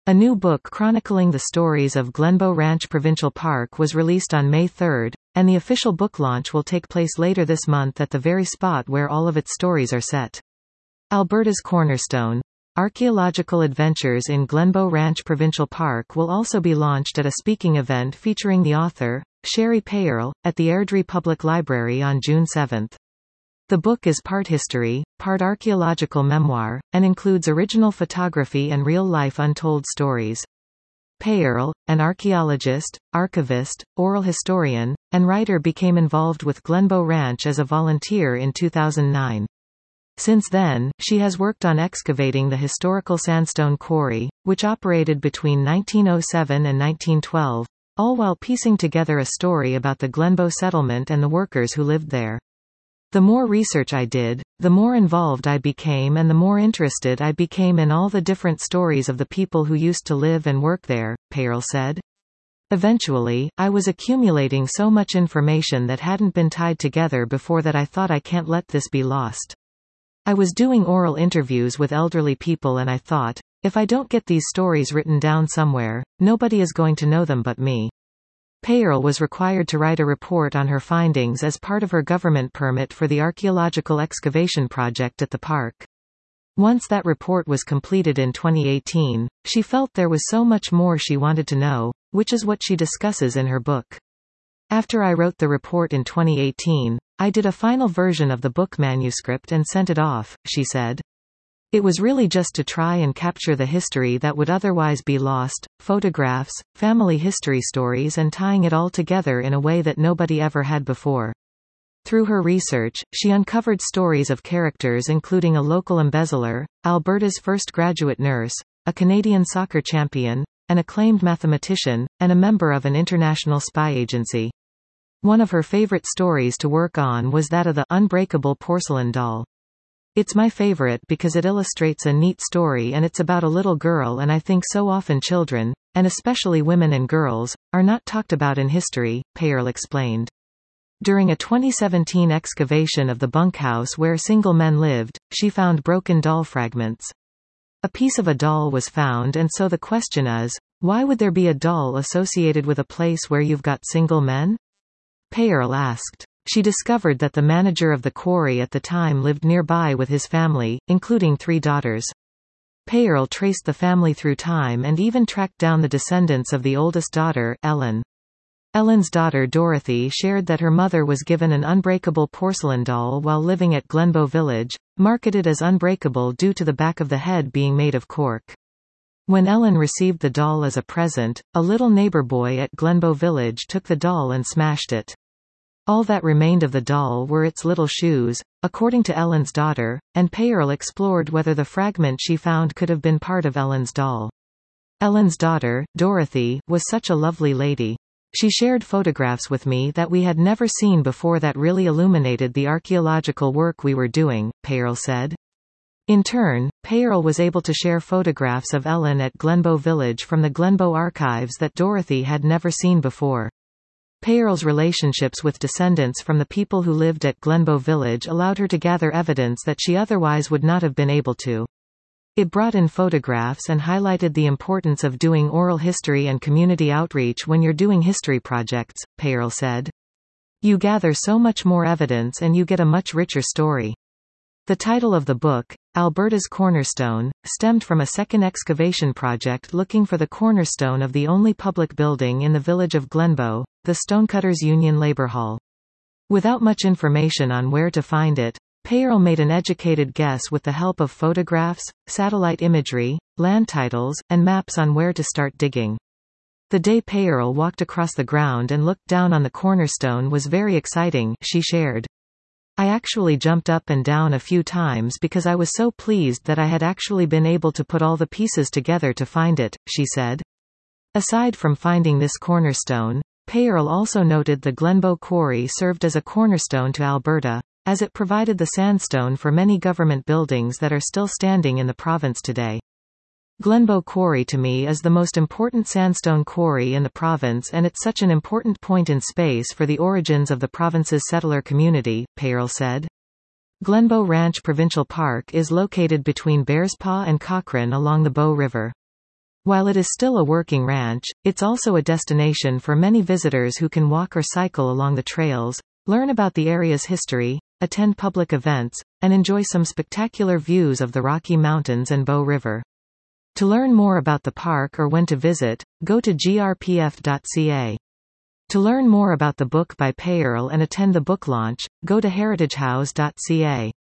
A new book chronicling the stories of Glenbow Ranch Provincial Park was released on May 3, and the official book launch will take place later this month at the very spot where all of its stories are set. Alberta's Cornerstone. Archaeological Adventures in Glenbow Ranch Provincial Park will also be launched at a speaking event featuring the author, Sherry Payerl, at the Airdrie Public Library on June 7. The book is part history, part archaeological memoir, and includes original photography and real-life untold stories. Payerl, an archaeologist, archivist, oral historian, and writer, became involved with Glenbow Ranch as a volunteer in 2009. Since then, she has worked on excavating the historical sandstone quarry, which operated between 1907 and 1912, all while piecing together a story about the Glenbow settlement and the workers who lived there. The more research I did, the more involved I became and the more interested I became in all the different stories of the people who used to live and work there, Payerl said. Eventually, I was accumulating so much information that hadn't been tied together before that I thought I can't let this be lost. I was doing oral interviews with elderly people and I thought, if I don't get these stories written down somewhere, nobody is going to know them but me. Payerl was required to write a report on her findings as part of her government permit for the archaeological excavation project at the park. Once that report was completed in 2018, she felt there was so much more she wanted to know, which is what she discusses in her book. After I wrote the report in 2018, I did a final version of the book manuscript and sent it off, she said. It was really just to try and capture the history that would otherwise be lost, photographs, family history stories, and tying it all together in a way that nobody ever had before. Through her research, she uncovered stories of characters including a local embezzler, Alberta's first graduate nurse, a Canadian soccer champion, an acclaimed mathematician, and a member of an international spy agency. One of her favorite stories to work on was that of the unbreakable porcelain doll. It's my favorite because it illustrates a neat story and it's about a little girl, and I think so often children, and especially women and girls, are not talked about in history, Payerl explained. During a 2017 excavation of the bunkhouse where single men lived, she found broken doll fragments. A piece of a doll was found, and so the question is, why would there be a doll associated with a place where you've got single men? Payerl asked. She discovered that the manager of the quarry at the time lived nearby with his family, including 3 daughters. Payerl traced the family through time and even tracked down the descendants of the oldest daughter, Ellen. Ellen's daughter Dorothy shared that her mother was given an unbreakable porcelain doll while living at Glenbow Village, marketed as unbreakable due to the back of the head being made of cork. When Ellen received the doll as a present, a little neighbor boy at Glenbow Village took the doll and smashed it. All that remained of the doll were its little shoes, according to Ellen's daughter, and Payerl explored whether the fragment she found could have been part of Ellen's doll. Ellen's daughter, Dorothy, was such a lovely lady. She shared photographs with me that we had never seen before that really illuminated the archaeological work we were doing, Payerl said. In turn, Payerl was able to share photographs of Ellen at Glenbow Village from the Glenbow archives that Dorothy had never seen before. Payerl's relationships with descendants from the people who lived at Glenbow Village allowed her to gather evidence that she otherwise would not have been able to. It brought in photographs and highlighted the importance of doing oral history and community outreach when you're doing history projects, Payerl said. You gather so much more evidence and you get a much richer story. The title of the book, Alberta's Cornerstone, stemmed from a second excavation project looking for the cornerstone of the only public building in the village of Glenbow, the Stonecutters Union Labour Hall. Without much information on where to find it, Payerl made an educated guess with the help of photographs, satellite imagery, land titles, and maps on where to start digging. The day Payerl walked across the ground and looked down on the cornerstone was very exciting, she shared. I actually jumped up and down a few times because I was so pleased that I had actually been able to put all the pieces together to find it, she said. Aside from finding this cornerstone, Payerl also noted the Glenbow Quarry served as a cornerstone to Alberta, as it provided the sandstone for many government buildings that are still standing in the province today. Glenbow Quarry to me is the most important sandstone quarry in the province, and it's such an important point in space for the origins of the province's settler community, Payerl said. Glenbow Ranch Provincial Park is located between Bearspaw and Cochrane along the Bow River. While it is still a working ranch, it's also a destination for many visitors who can walk or cycle along the trails, learn about the area's history, attend public events, and enjoy some spectacular views of the Rocky Mountains and Bow River. To learn more about the park or when to visit, go to grpf.ca. To learn more about the book by Peierl and attend the book launch, go to heritagehouse.ca.